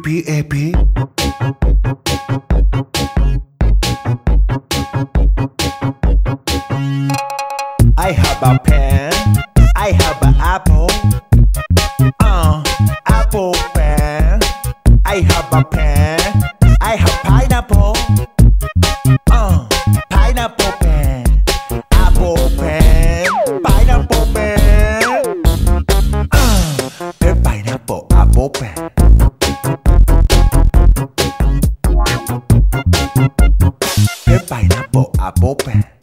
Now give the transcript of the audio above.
P-A-P. I have a pen, I have an apple, apple pen. I have a pen, I have pineapple, pineapple pen, apple pen, pineapple pen, the pineapple apple pen. The pineapple apple pen.